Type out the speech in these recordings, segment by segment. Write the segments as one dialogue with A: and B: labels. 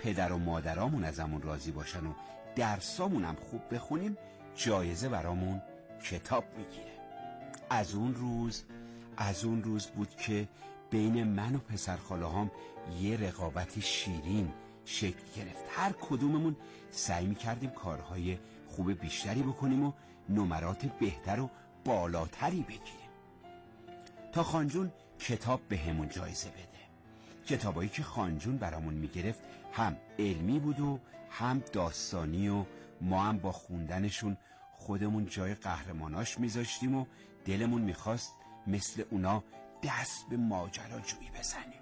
A: پدر و مادرامون ازمون راضی باشن و درسامون هم خوب بخونیم جایزه برامون کتاب میگیره. از اون روز بود که بین من و پسرخاله هام یه رقابت شیرین شکل گرفت. هر کدوممون سعی میکردیم کارهای خوب بیشتری بکنیم و نمرات بهتر و بالاتری بگیریم تا خانجون کتاب به همون جایزه بده. کتابایی که خانجون برامون میگرفت هم علمی بود و هم داستانی و ما هم با خوندنشون خودمون جای قهرماناش میذاشتیم و دلمون میخواست مثل اونا دست به ماجراجویی بزنیم.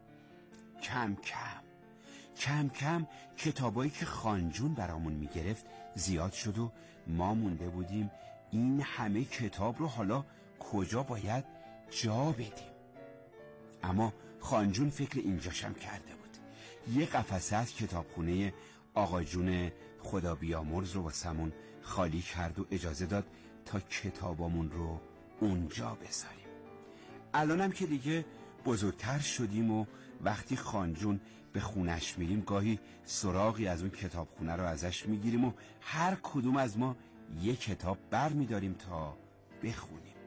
A: کم کم کتابایی که خانجون برامون میگرفت زیاد شد و ما مونده بودیم این همه کتاب رو حالا کجا باید جا بدیم. اما خانجون فکر اینجاشم کرده بود. یه قفسه از کتابخونه آقا جون خدا بیامرز رو واسمون خالی کرد و اجازه داد تا کتابامون رو اونجا بذاریم. الانم که دیگه بزرگتر شدیم و وقتی خانجون به خونش میریم گاهی سراغی از اون کتابخونه رو ازش میگیریم و هر کدوم از ما یک کتاب بر میداریم تا بخونیم.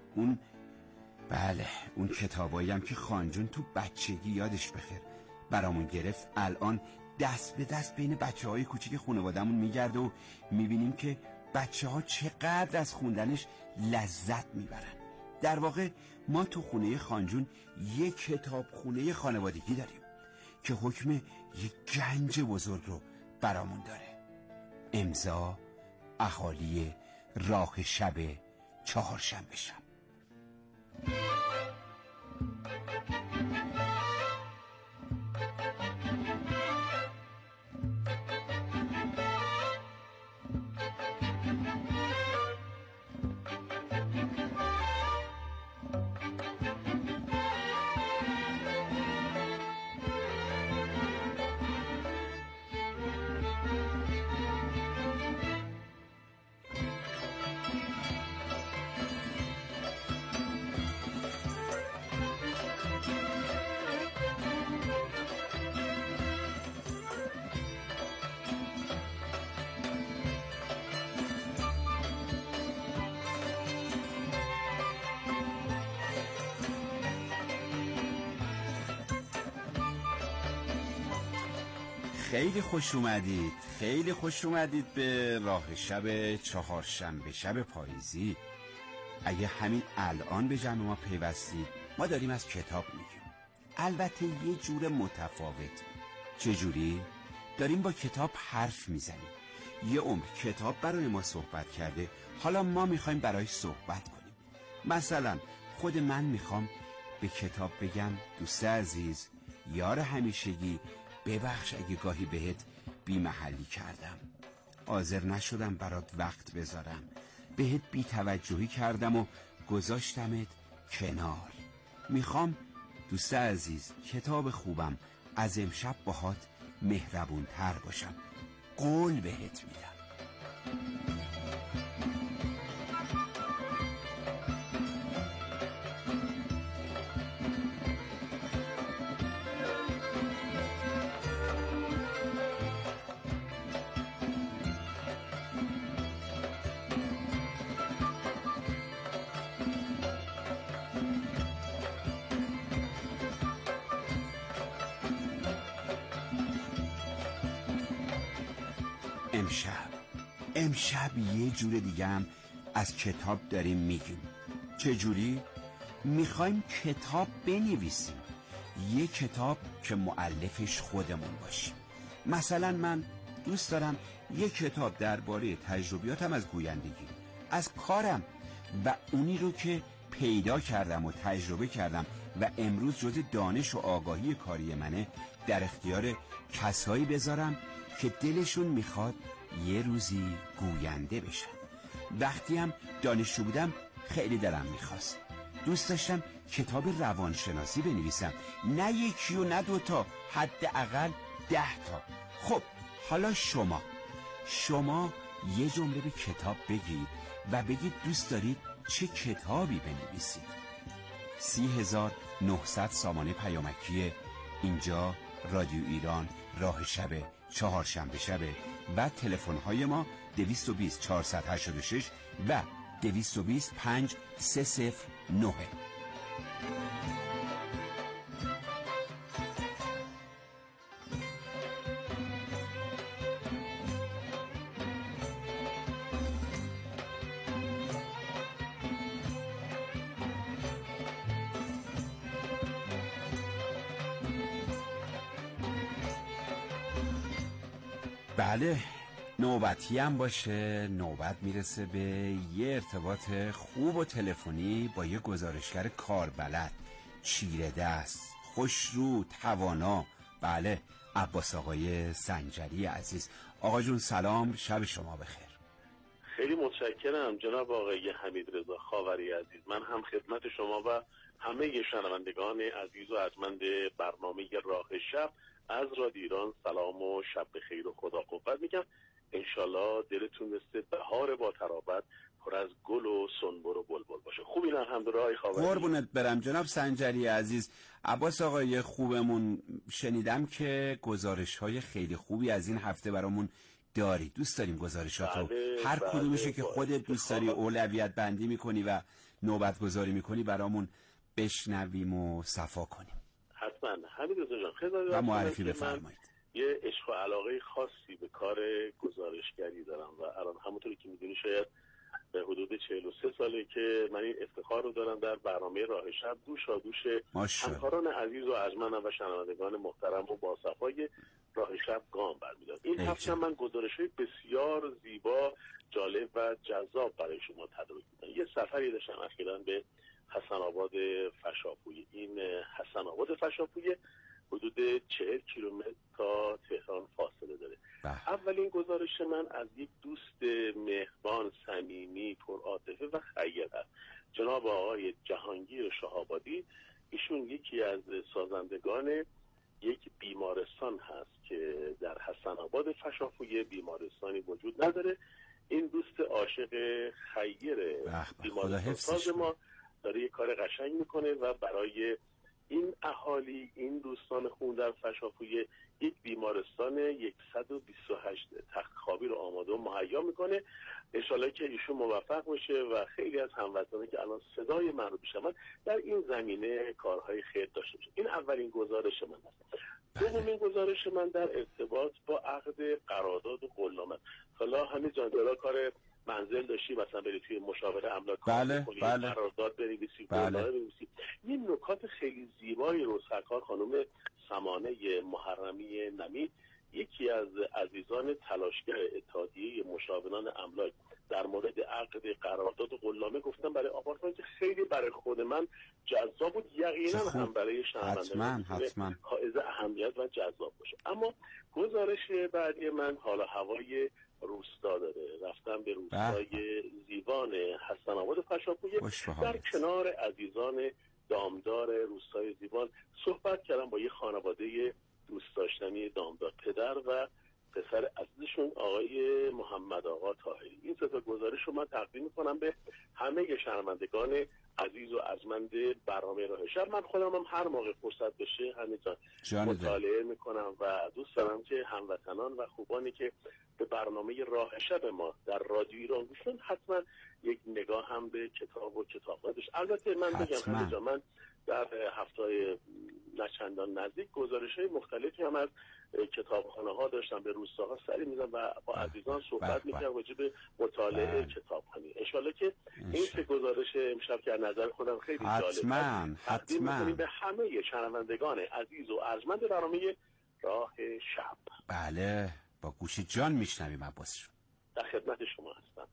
A: اون کتابایی هم که خانجون تو بچگی یادش بخیر برامون گرفت الان دست به دست بین بچه‌های کوچیک خانواده‌مون میگرده و میبینیم که بچه‌ها چقدر از خوندنش لذت میبرن. در واقع ما تو خونه خانجون یک کتابخونه خانوادگی داریم که حکم یک گنج بزرگ رو برامون داره. امضا اهالی راه شب چهارشنبه شب. خیلی خوش اومدید به راه شب چهارشنبه شب پاییزی. اگه همین الان به جمع ما پیوستید ما داریم از کتاب میگیم، البته یه جور متفاوت. چجوری؟ داریم با کتاب حرف میزنیم. یه عمر کتاب برای ما صحبت کرده، حالا ما میخوایم برای صحبت کنیم. مثلا خود من میخوام به کتاب بگم دوست عزیز، یار همیشگی، ببخش اگه گاهی بهت بی محلی کردم، حاضر نشدم برات وقت بذارم، بهت بی توجهی کردم و گذاشتمت کنار. میخوام دوست عزیز کتاب خوبم از امشب باهات مهربون تر باشم، قول بهت میدم. امشب یه جور دیگه هم از کتاب داریم میگیم. چجوری؟ میخوایم کتاب بنویسیم، یه کتاب که مؤلفش خودمون باشیم. مثلا من دوست دارم یه کتاب درباره تجربیاتم از گویندگی، از کارم و اونی رو که پیدا کردم و تجربه کردم و امروز جز دانش و آگاهی کاری منه در اختیار کسایی بذارم که دلشون میخواد یه روزی گوینده بشن. وقتی هم دانشجو بودم خیلی دلم میخواست، دوست داشتم کتاب روانشناسی بنویسم، نه یکی و نه دوتا، حداقل 10 تا. خب حالا شما یه جمله به کتاب بگید و بگید دوست دارید چه کتابی بنویسید. 30,900 سامانه پیامکی اینجا رادیو ایران راه شب چهارشنبه شبه و تلفن های ما 220 486 و 220 5 309. بله، نوبتی هم باشه. نوبت میرسه به یه ارتباط خوب و تلفنی با یه گزارشگر کاربلد، چیره دست، خوشرو، توانا. بله، عباس آقای سنجری عزیز. آقا جون سلام، شب شما بخیر.
B: خیلی متشکرم جناب آقای حمیدرضا خاوری عزیز. من هم خدمت شما و همه شنوندگان عزیز و ارجمند برنامه راه شب از رادیو ایران سلام و شب بخیر و خدا قوت میگم. انشالله دلتون مثل بهار با ترابت پر از گل و سنبر و بلبل باشه. خوبین الحمدلله آقای خاوری؟
A: قربونت برم جناب سنجری عزیز. عباس آقای خوبمون، شنیدم که گزارش‌های خیلی خوبی از این هفته برامون داری. دوست داریم گزارشاتو هر کدومشو که خودت دوست داری اولویت بندی میکنی و نوبت گذاری میکنی برامون بشنویم و صفا کنیم.
B: حتما. حمیدرضا جان خیلی
A: و معرفی بفرمایید.
B: یه عشق و علاقه خاصی به کار گزارشگری دارم و الان همونطوری که میدونی شاید به حدود 43 ساله که من این افتخار رو دارم در برنامه راه شب دوش همکاران عزیز و ارجمندم و شنوندگان محترم و باصفای راه شب گام برمی‌دارم. این هفته من گزارش‌های بسیار زیبا، جالب و جذاب برای شما تدارک می‌کنم. یه سفری داشتم اخیراً به حسن آباد فشاپوی. این حسن آباد فشاپوی حدود 40 کیلومتر تا تهران فاصله داره. اولین گزارش من از یک دوست مهربان، صمیمی، پرعاطفه و خیر است، جناب آقای جهانگیر شهابادی. ایشون یکی از سازندگان یک بیمارستان هست که در حسن آباد فشاپوی بیمارستانی وجود نداره. این دوست عاشق خیر بیمارستان ساز ما داره یک کار قشنگ میکنه و برای این اهالی، این دوستان خون در فشاپوی یک بیمارستان 128 تخت خوابی رو آماده و مهیا میکنه. انشالله که ایشون موفق بشه و خیلی از هموطنانی که الان صدای من رو بشنون در این زمینه کارهای خیر داشته باشه. این اولین گزارش من است. دومین گزارش من در ارتباط با عقد قرارداد و قولنامه. حالا همین جاندارا کار منزل داشتی، مثلا بری توی مشاوره املاک قرارداد بنویسی، قولنامه بنویسی. یه نکات خیلی زیبایی رو سرکار خانم سمانه محرمی نمی، یکی از عزیزان تلاشگر اتحادیه مشاوران املاک، در مورد عقد قرارداد و قولنامه گفتم برای آپارتمان که خیلی برای خود من جذاب بود، یقینا هم برای شنوندگان حتما حائز اهمیت و جذاب باشه. اما گزارش بعدی من حالا هوای روستا داره. رفتم به روستای زیوان حسن آباد فشاپوی، در کنار عزیزان دامدار روستای زیوان صحبت کردم با یه خانواده دوست داشتنی دامدار، پدر و پسر عزیزشون آقای محمد آقا طاهری. این سه تا گزارش رو من تقدیم می‌کنم به همه شنوندگان عزیز و ارجمند برنامه راه شب. من خودم هم هر موقع فرصت بشه همینجا مطالعه میکنم و دوست دارم که هموطنان و خوبانی که به برنامه راه شب ما در رادیو ایران گوشن حتما یک نگاه هم به کتاب و کتابخانه داشت. البته من بگم همینجا من در هفته‌های نچندان نزدیک گزارش‌های مختلفی هم از کتابخانه ها داشتم، به روستاها سری می‌زدم و با عزیزان صحبت می‌کردم راجع به مطالعه کتابخوانی. انشالله که این سه گزارش امشب که از نظر خودم خیلی جالب حتما به همه شنوندگان عزیز و ارجمند برنامه راه شب.
A: بله، با گوش جان میشنویم عباس جون.
B: در خدمت شما هستم.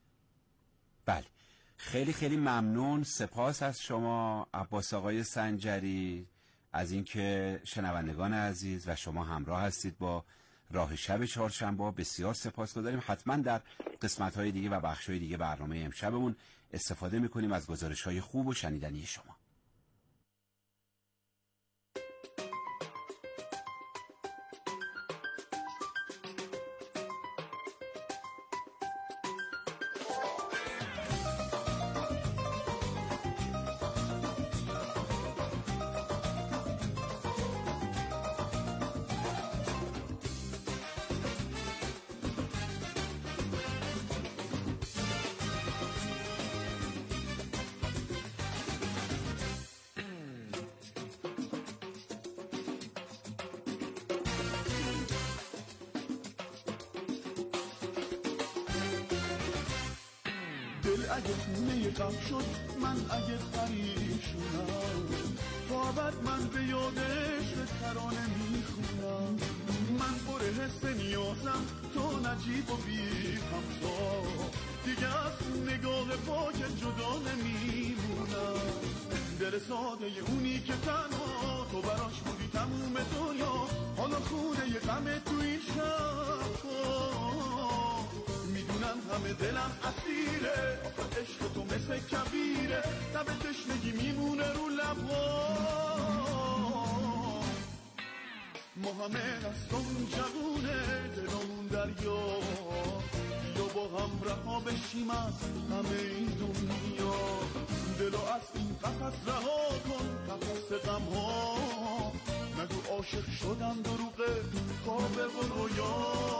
A: بله، خیلی خیلی ممنون، سپاس از شما عباس آقای سنجری از اینکه شنوندگان عزیز و شما همراه هستید با راه شب چهارشنبه. بسیار سپاسگزاریم. حتما در قسمت‌های دیگه و بخش‌های دیگه برنامه امشبمون استفاده می‌کنیم از گزارش‌های خوب و شنیدنی شما.
C: اگه خونه غم شد من اگه پریشونم تا ابد من به یادش ترانه میخونم من پر حس نیازم تو نجیب و بی همتا دیگه از نگاه پاک جدا نمیمونم دل ساده اونی که تنها تو براش بودی تموم دنیا حالا خونه غم تو این شب میدونم همه دلم اسیره آخه عشق تو مثل کبیره لب تشنگی میمونه رو لبا ما همه دستمون جوونه دلمون دریا بیا با هم رها بشیم از همه این دنیا دلو از این قفس رها کن قفس غم ها نگو عاشق شدم دروغه خوابه و رویا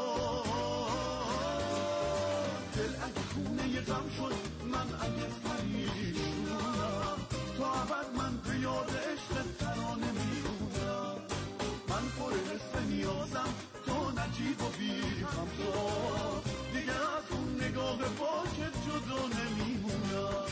C: دل اگه خونه غم شد من اگه پریشونم تا ابد من به یاد عشق ترانه میمونم من پر حس نیازم تو نجیب و بی همتا دیگه از اون نگاه پاکت جدا نمیمونم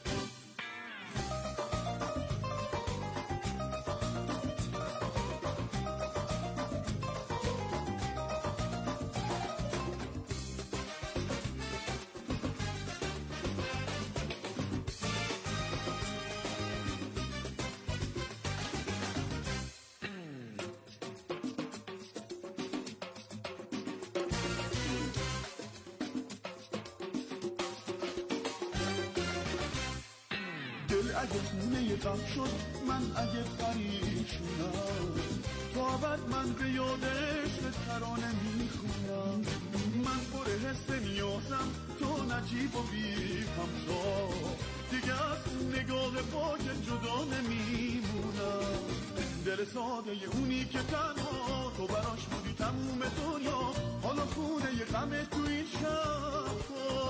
C: اگه خونه غم شد من اگه پریشونم تا ابد من به یاد عشق ترانه میخونم من پر حس نیازم تو نجیب و بی همتا دیگه از نگاه پاک جدا نمیمونم دل ساده اونی که تنها تو براش بودی تموم دنیا حالا خونه غم تو این شب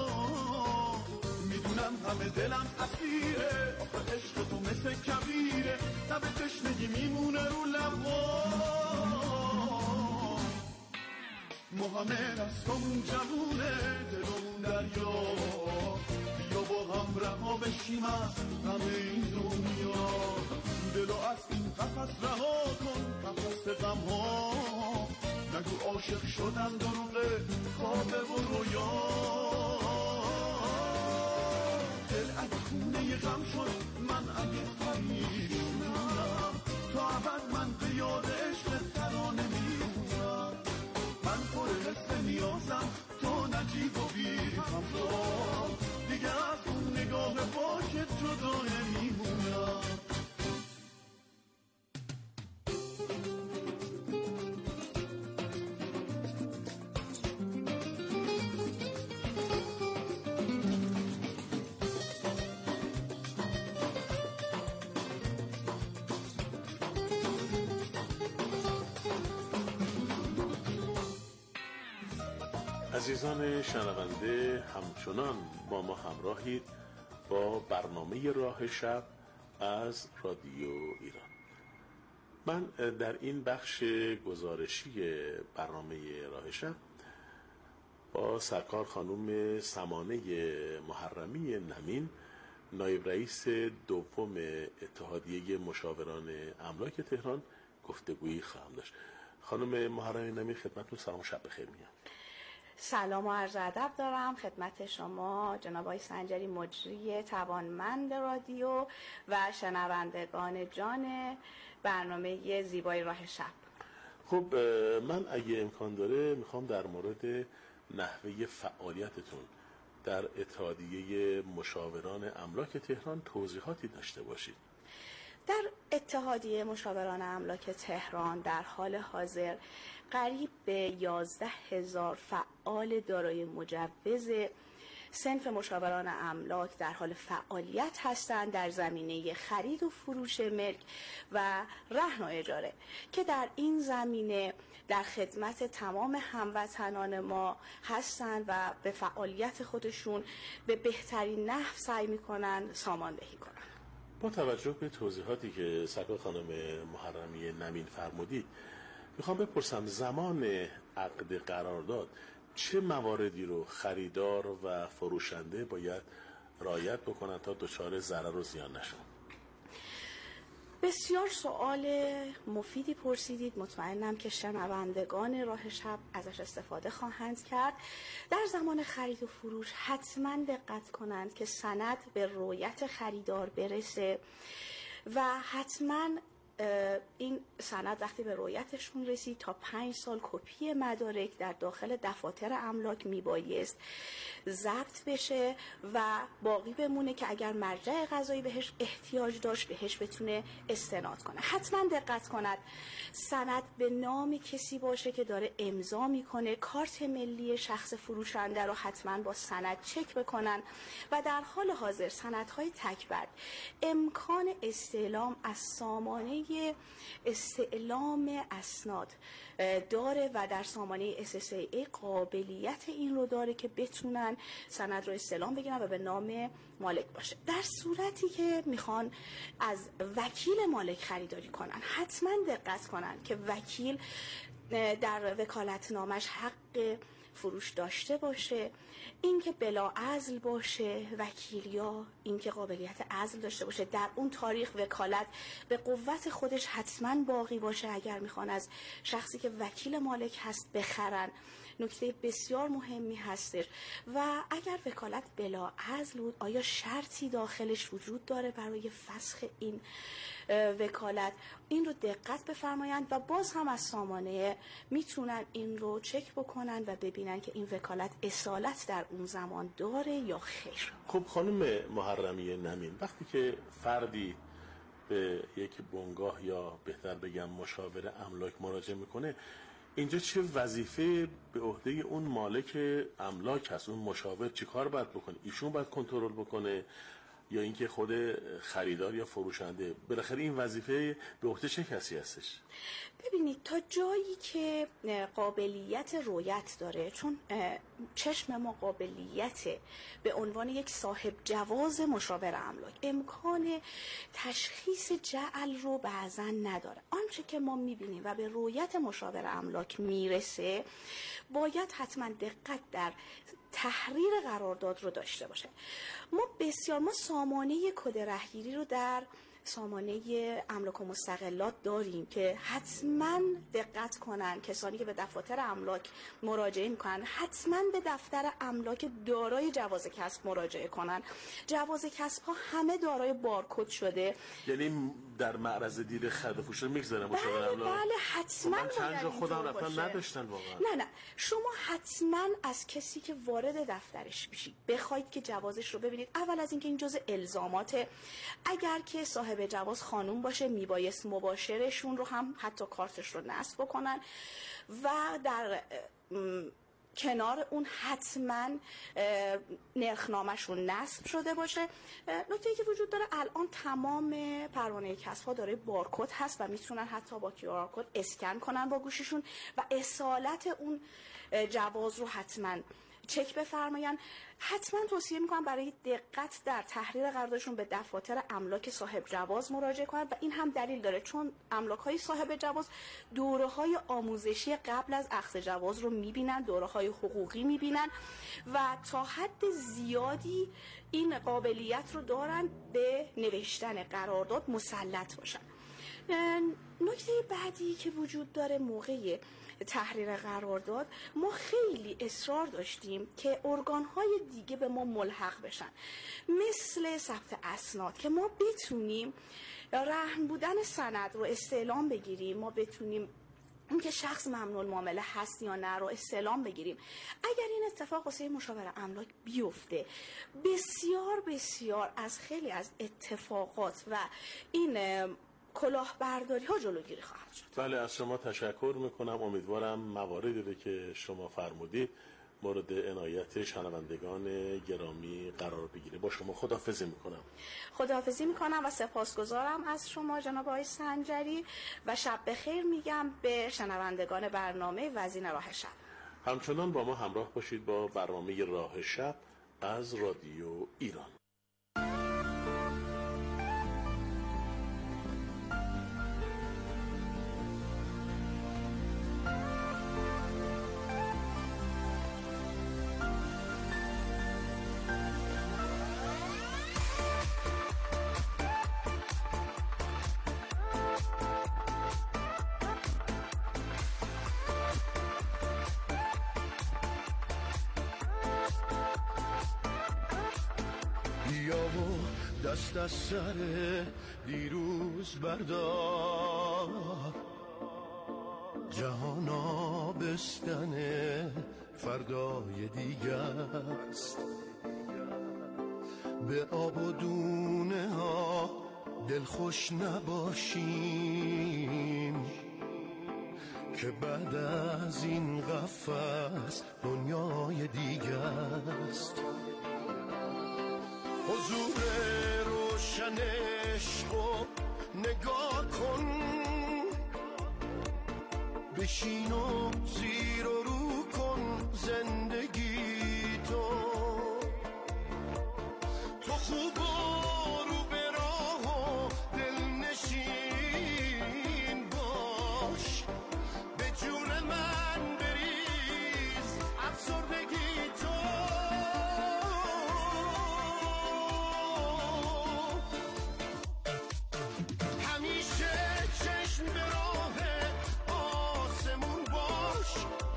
C: میدونم همه دلم اسیره آخه عشق تو مثل کبیره لب تشنگی میمونه رو لبا ما همه دستمون جوونه دلمون دریا بیا با هم رها بشیم از همه این دنیا دلو از این قفس رها کن قفس غم ها نگو عاشق شدم دروغه خوابه و رویا دل اگه خونه غم شد من اگه پریشونم تا ابد من به یاد عشق ترانه میمونم من پر حس نیازم تو نجیب و بی همتا دیگه از اون نگاه پاکت جدا نمیمونم
B: عزیزان شنونده همچنان با ما همراهید با برنامه راه شب از رادیو ایران. من در این بخش گزارشی برنامه راه شب با سرکار خانم سمانه محرمی نمین نایب رئیس دوم اتحادیه مشاوران املاک تهران گفتگویی خواهم داشت. خانم محرمی نمین خدمتتون سلام و شب بخیر میگم.
D: سلام و عرض ادب دارم خدمت شما جناب آقای سنجری مجری توانمند رادیو و شنوندگان جان برنامه زیبای راه شب.
B: خب من اگه امکان داره میخوام در مورد نحوه فعالیتتون در اتحادیه مشاوران املاک تهران توضیحاتی داشته باشید.
D: در اتحادیه مشاوران املاک تهران در حال حاضر قریب به 11,000 فعال دارای مجوز صنف مشاوران املاک در حال فعالیت هستند در زمینه خرید و فروش ملک و رهن و اجاره که در این زمینه در خدمت تمام هموطنان ما هستند و به فعالیت خودشون به بهترین نحو سعی میکنن ساماندهی کنن.
B: با توجه به توضیحاتی که سرکار خانم محرمی نمین فرمودید میخوام بپرسم زمان عقد قرارداد چه مواردی رو خریدار و فروشنده باید
E: رعایت بکنن تا دچار ضرر و زیان نشن؟
D: بسیار سوال مفیدی پرسیدید. مطمئنم که شنوندگان راه شب ازش استفاده خواهند کرد. در زمان خرید و فروش حتما دقت کنند که سند به رؤیت خریدار برسه و حتما این سند وقتی به رؤیتشون رسید تا 5 سال کپی مدارک در داخل دفاتر املاک میبایست ضبط بشه و باقی بمونه که اگر مرجع قضایی بهش احتیاج داشت بهش بتونه استناد کنه. حتما دقت کند سند به نام کسی باشه که داره امضا میکنه. کارت ملی شخص فروشنده رو حتما با سند چک بکنن و در حال حاضر سندهای تکبر امکان استعلام از سامانه استعلام اسناد داره و در سامانه SSAA قابلیت این رو داره که بتونن سند رو استعلام بگیرن و به نام مالک باشه. در صورتی که میخوان از وکیل مالک خریداری کنن حتما دقت کنن که وکیل در وکالتنامش حق فروش داشته باشه، اینکه بلا عزل باشه وکیل، یا اینکه قابلیت عزل داشته باشه. در اون تاریخ وکالت به قوت خودش حتما باقی باشه اگر میخوان از شخصی که وکیل مالک هست بخرن. نکته بسیار مهمی هستش. و اگر وکالت بلا عزل بود آیا شرطی داخلش وجود داره برای فسخ این وکالت؟ این رو دقت بفرمایند و باز هم از سامانه میتونن این رو چک بکنن و ببینن که این وکالت اصالت در اون زمان داره یا خیر.
E: خب خانم محرمیه نمین، وقتی که فردی به یک بنگاه یا بهتر بگم مشاور املاک مراجعه میکنه، اینجا چه وظیفه به عهده اون مالک املاک هست؟ اون مشاور چی کار باید بکنه؟ ایشون باید کنترل بکنه یا اینکه خود خریدار یا فروشنده؟ بالاخره این وظیفه به عهده چه کسی هستش؟
D: ببینید تا جایی که قابلیت رؤیت داره، چون چشم ما قابلیت به عنوان یک صاحب جواز مشاور املاک امکان تشخیص جعل رو بعضا نداره. آنچه که ما میبینیم و به رؤیت مشاور املاک میرسه باید حتما دقت در تحریر قرارداد رو داشته باشه. ما سامانه کد رهگیری رو در سامانه املاک و مستقلات داریم که حتما دقت کنن کسانی که به دفاتر املاک مراجعه میکنن حتما به دفتر املاک دارای جواز کسب مراجعه کنن. جواز کسب ها همه دارای بارکد شده،
E: یعنی در معرض دید خرید و فروش میگذارن مشاور املاک؟
D: بله حتما.
E: من چند جا خودم رفتم نداشتن واقعا.
D: نه شما حتما از کسی که وارد دفترش میشید بخواید که جوازش رو ببینید. اول از اینکه این جزء الزامات، اگر که صاحب جواز خانوم باشه میبایست مباشرشون رو هم حتی کارتش رو نصب بکنن و در کنار اون حتما نرخنامه‌شون نصب شده باشه. نکته‌ای که وجود داره الان تمام پروانه کسب‌ها داره بارکد هست و میتونن حتی با QR کد اسکن کنن با گوشیشون و اصالت اون جواز رو حتما چک بفرماین. حتما توصیه میکنم برای دقت در تحریر قراردادشون به دفاتر املاک صاحب جواز مراجعه کنند و این هم دلیل داره چون املاک‌های صاحب جواز دوره‌های آموزشی قبل از اخذ جواز رو میبینن، دوره‌های حقوقی میبینن و تا حد زیادی این قابلیت رو دارن به نوشتن قرارداد مسلط باشن. نکته بعدی که وجود داره موقع تحریر قرارداد، ما خیلی اصرار داشتیم که ارگان‌های دیگه به ما ملحق بشن، مثل ثبت اسناد، که ما بتونیم رهن بودن سند رو استعلام بگیریم، ما بتونیم اینکه شخص ممنوع المعامله هست یا نه رو استعلام بگیریم. اگر این اتفاق واسه مشاور املاک بیفته، بسیار از خیلی از اتفاقات و این کلاهبرداری ها جلوگیری خواهد شد.
E: بله، از شما تشکر میکنم. امیدوارم مواردی رو که شما فرمودید مورد عنایت شنوندگان گرامی قرار بگیره. با شما خداحافظی میکنم.
D: خداحافظی میکنم و سپاسگزارم از شما جناب آقای سنجری و شب بخیر میگم به شنوندگان برنامه وزین راه شب.
E: همچنان با ما همراه باشید با برنامه راه شب از رادیو ایران.
C: دست از سر دیروز بردار، جهان آبستن فردای دیگه است. به آب و دونه ها دلخوش نباشیم که بعد از این قفس دنیای دیگه است. حضور روشن عشقو نگاه کن، بشین و زیر و رو کن زندگی تو خوب و رو به راه و دلنشین باش، به جون من بریز افسردگی تو. همیشه چشم به راه آسمون باش،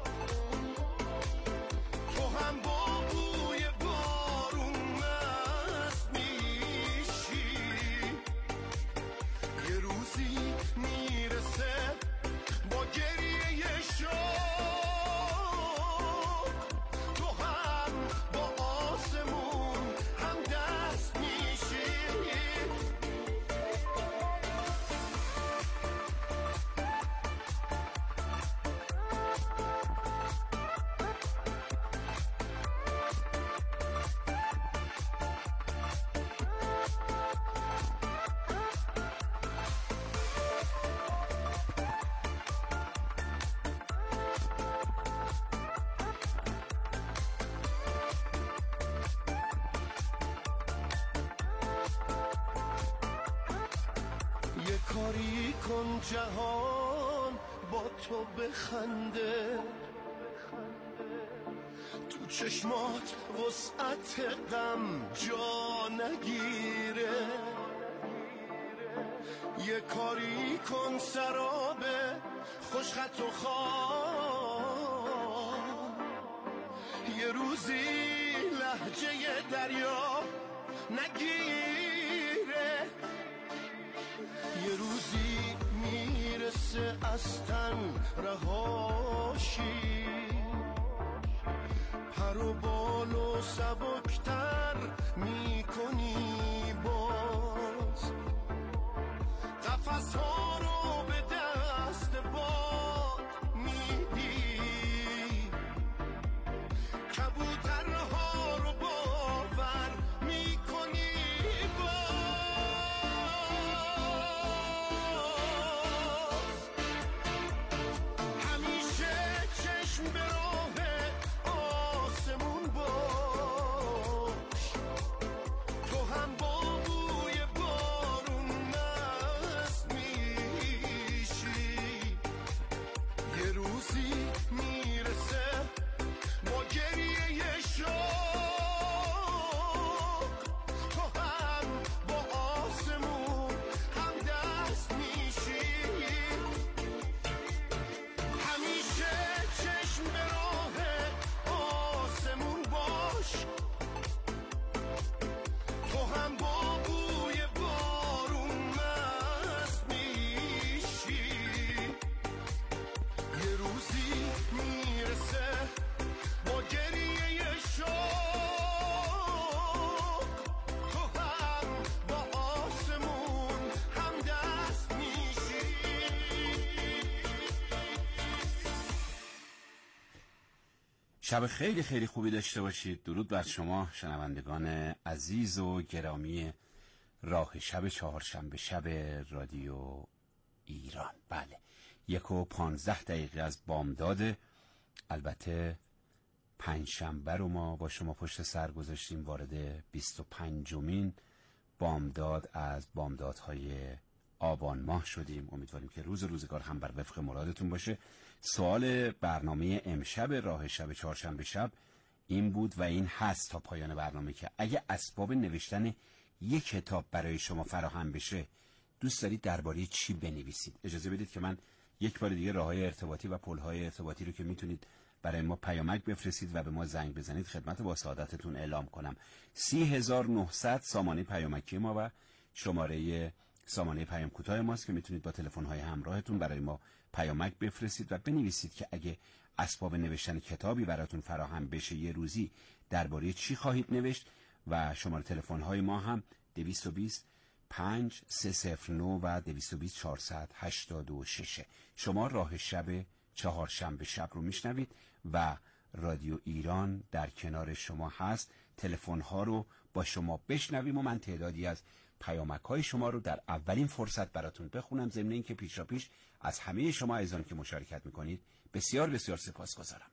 C: تو هم با بوی بارون مست میشی. یه روزی میرسه با گریه شوق، تو هم با آسمون هم دست میشی. یه کاری کن جهان با تو بخنده، تو چشمات وسعت غم جا نگیره. یه کاری کن سراب خوشخط و خواب، یه روزی لهجه دریا نگیره. یه روزی میرسه از تن رهاشی، پر و بال و سبکتر میکنی باز، قفس ها رو به دست باد میدی، کبوترها رو باور میکنی
A: شب خیلی خیلی خوبی داشته باشید. درود بر شما شنوندگان عزیز و گرامی راه شب چهارشنبه شب رادیو ایران. بله 1:15 از بامداد، البته پنجشنبه رو ما با شما پشت سر گذاشتیم، وارد 25مین بامداد از بامدادهای آبان ماه شدیم. امیدواریم که روزگار هم بر وفق مرادتون باشه. سوال برنامه امشب راه شب چهارشنبه شب این بود و این هست تا پایان برنامه که اگه اسباب نوشتن یک کتاب برای شما فراهم بشه دوست دارید درباره چی بنویسید؟ اجازه بدید که من یک بار دیگه راههای ارتباطی و پل‌های ارتباطی رو که میتونید برای ما پیامک بفرستید و به ما زنگ بزنید خدمت با سعادتتون اعلام کنم. 30900 سامانه پیامکی ما و شماره سامانه پیام کوتاه ماست که میتونید با تلفن‌های همراهتون برای ما پیامک بفرستید و بنویسید که اگه اسباب نوشتن کتابی براتون فراهم بشه یه روزی درباره چی خواهید نوشت و شماره تلفن‌های ما هم 220 5309 و 220 486. شما راه شب چهارشنبه شب رو میشنوید و رادیو ایران در کنار شما هست. تلفن‌ها رو با شما بشنویم و من تعدادی از پیامک‌های شما رو در اولین فرصت براتون بخونم. ضمن اینکه پیش از همه شما عزیزان که مشارکت میکنید بسیار بسیار سپاسگزارم.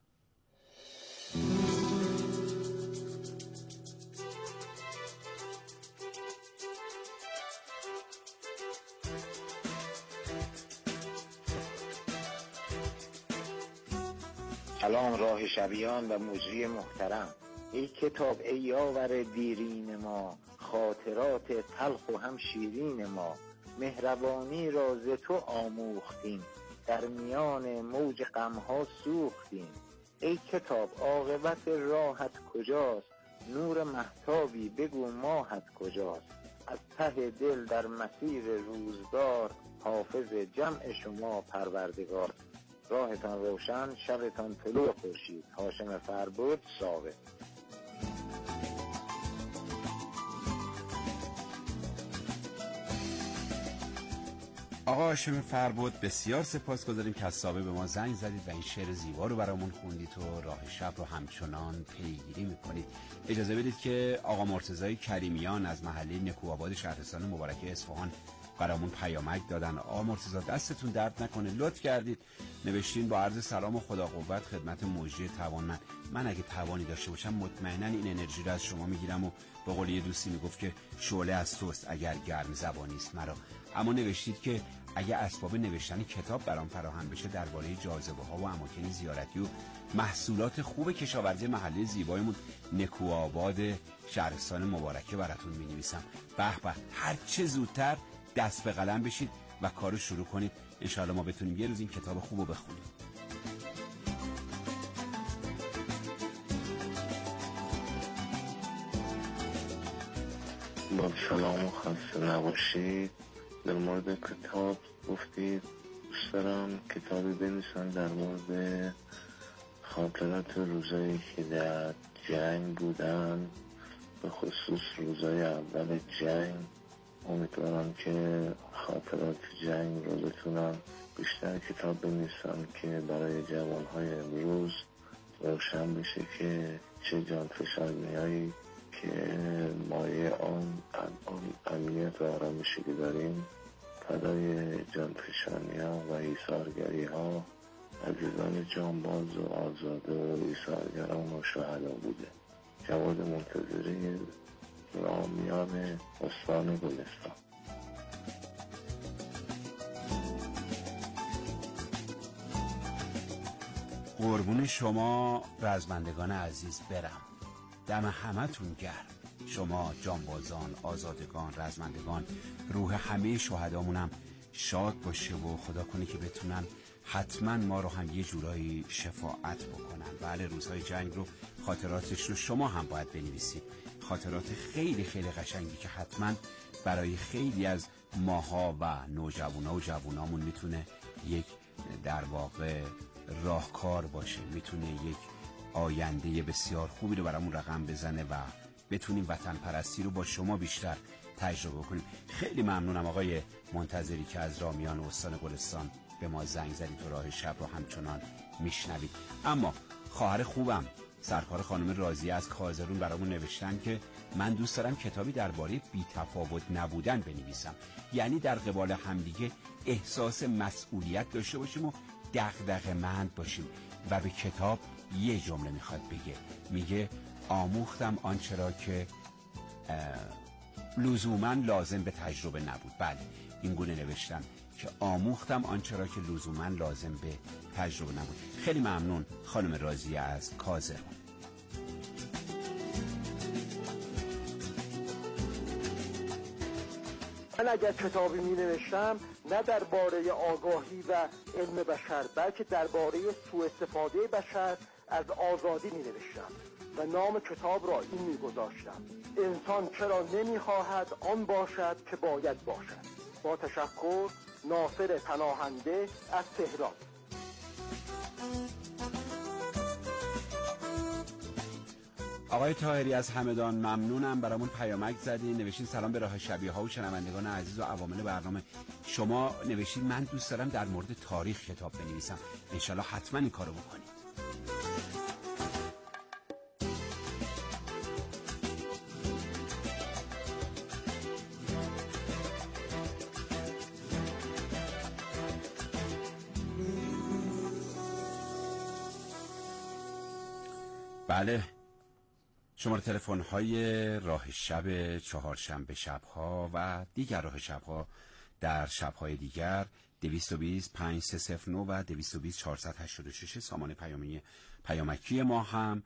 F: سلام راه شبیان و مجری محترم. ای کتاب ای یاور دیرین ما، خاطرات تلخ و هم شیرین ما، مهربانی را ز تو آموختیم، در میان موج غمها سوختیم. ای کتاب عاقبت راهت کجاست، نور مهتابی بگو ماهت کجاست. از ته دل در مسیر روزگار، حافظ جمع شما پروردگار. راهتان روشن، شبتان طلوع خورشید. هاشم فربود، ثابت.
A: آقا هاشم فربود بسیار سپاسگزاریم که از ثابت به ما زنگ زدید و این شعر زیبا رو برامون خوندید و راه شب رو همچنان پیگیری میکنید. اجازه بدید که آقا مرتضی کریمیان از محله نکوآباد شهرستان مبارکه اصفهان برامون پیامک دادن. آقا مرتضی دستتون درد نکنه، لطف کردید نوشتین با عرض سلام و خدا قوت خدمت مجری توانمند. من اگه توانی داشته باشم مطمئنا این انرژی رو از شما میگیرم و به قول یه دوستی میگفت که شعله از توست اگر گرم زبانی است مرا. اما نوشتید که اگه اسباب نوشتن کتاب برام فراهم بشه درباره جاذبه ها و اماکن زیارتی و محصولات خوب کشاورزی محله زیبایمون نکوآباد شهرستان مبارکه براتون می‌نویسم. به به، هر چه زودتر دست به قلم بشید و کارو شروع کنید. انشاءالله ما بتونیم یه روز این کتاب خوبو بخونیم.
G: با سلام و خسته نباشید. در مورد کتاب گفتید دوست دارم کتابی بنویسم در مورد خاطرات روزایی که در جنگ بودن، به خصوص روزای اول جنگ. امیدوارم که خاطرات جنگ رو بتونم بیشتر کتاب بنویسم که برای جوانهای امروز روشن بشه که چه جانفشانی‌هایی که مایه آن امنیت و آرامشی که داریم فدای جانفشانی‌ها و ایثارگری‌ها عزیزان جانباز و آزاده و ایثارگران و شهدا بوده. جواد منتظری، رامیان استان گلستان.
A: قربون شما رزمندگان عزیز برم. دم همتون گرم. شما جانبازان، آزادگان، رزمندگان، روح همه شهدامونم شاد باشه و خدا کنه که بتونن حتما ما رو هم یه جورایی شفاعت بکنن. بله، روزهای جنگ رو خاطراتش رو شما هم باید بنویسید. خاطرات خیلی خیلی قشنگی که حتما برای خیلی از ماها و نوجوانا و جوانامون میتونه یک در واقع راهکار باشه، میتونه یک آینده بسیار خوبی رو برامون رقم بزنه و بتونیم وطن پرستی رو با شما بیشتر تجربه کنیم. خیلی ممنونم آقای منتظری که از رامیان استان گلستان به ما زنگ زدید و راه شب رو همچنان میشنوید. اما خواهر خوبم سرکار خانم راضیه از کازرون برامون نوشتن که من دوست دارم کتابی درباره بی‌تفاوت نبودن بنویسم، یعنی در قبال همدیگه احساس مسئولیت داشته باشیم و دغدغه‌مند باشیم. و به کتاب یه جمله میخواد بگه، میگه آموختم آنچه را که لزوما لازم به تجربه نبود. بله، این گونه نوشتم که آموختم آنچه را که لزوما لازم به تجربه نبود. خیلی ممنون خانم راضیه از کازرون.
H: من اگر کتابی می نوشتم نه درباره آگاهی و علم بشر، بلکه درباره سوء استفاده بشر از آزادی می نوشتم و نام کتاب را این می گذاشتم: انسان چرا نمی خواهد آن باشد که باید باشد. با تشکر، ناصر پناهنده از تهران.
A: آقای طاهری از همدان ممنونم، برامون پیامک زدین، نوشتین سلام به راه شبیه ها و شنوندگان عزیز و عوامل برنامه. شما نوشتین من دوست دارم در مورد تاریخ کتاب بنویسم، انشالله حتما این کارو بکنید. بله، شماره تلفن های راه شب چهارشنبه شبها و دیگر راه شبها در شبهای دیگر 220 5309 و 220 486 سامان پیامکی ما هم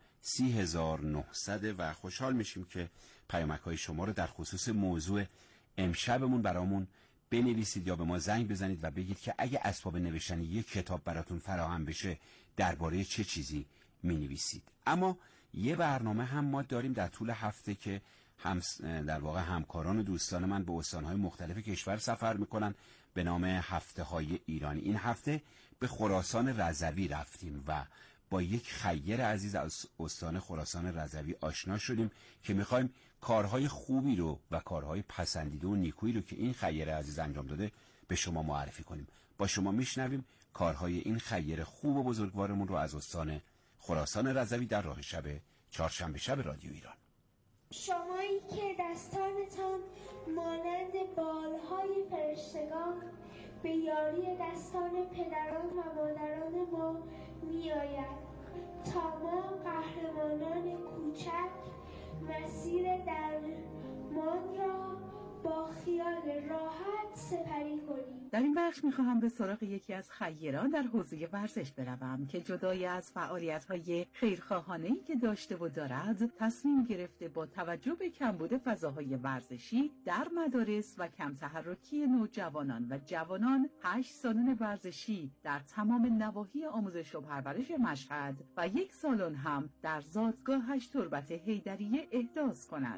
A: 3900 و خوشحال میشیم که پیامک های شما رو در خصوص موضوع امشبمون برامون بنویسید یا به ما زنگ بزنید و بگید که اگه اسباب نوشتن یک کتاب براتون فراهم بشه درباره چه چیزی می‌نویسید. اما یه برنامه هم ما داریم در طول هفته که در واقع همکاران و دوستان من به استان‌های مختلف کشور سفر میکنن به نام هفته‌های ایرانی. این هفته به خراسان رضوی رفتیم و با یک خیر عزیز از استان خراسان رضوی آشنا شدیم که میخوایم کارهای خوبی رو و کارهای پسندیده و نیکویی رو که این خیر عزیز انجام داده به شما معرفی کنیم. با شما میشنویم کارهای این خیر خوب و بزرگوارمون رو از استان خراسان رضوی در راه شب چهارشنبه شب رادیو ایران.
I: شمایی که دستانتان مانند بالهای فرشتگان به یاری دستان پدران و مادران ما می آید تا ما قهرمانان کوچک مسیر درمان را با خیال راحت سپری کنیم.
J: در این بخش میخواهم به سراغ یکی از خیران در حوزه ورزش بروم که جدای از فعالیت‌های خیرخواهانه‌ای که داشته و دارد تصمیم گرفته با توجه به کمبود فضاهای ورزشی در مدارس و کم تحرکی نوجوانان و جوانان 8 سالن ورزشی در تمام نواحی آموزش و پرورش مشهد و 1 سالن هم در زادگاهش تربت حیدریه احداث کند.